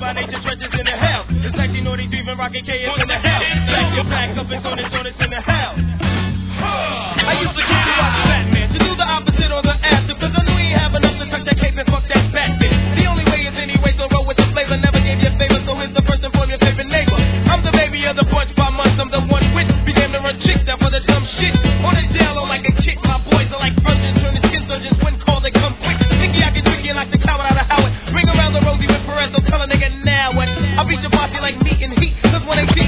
by nature treasures in the hell. It's like you know they even rockin' KS in the hell. Back your back up and on it's in the hell. I used to get you out the Batman to do the opposite or the after, cause I knew he ain't have enough to tuck that cape and fuck that fat bitch. The only way is anyway, so roll with the flavor. Never gave you a favor, so here's the first and form your favorite neighbor. I'm the baby of the bunch by months, I'm the one with. Be damn to run chicks down for the dumb shit. On the jail, I'm like a chick, my boys are like urgents. Turn the skin surgeons when call, they come quick. Sticky, I get tricky like the cow out of Howard. Bring around the Rosie with Perez, so tell a nigga now what. I beat your bossy like meat and heat, cause when they see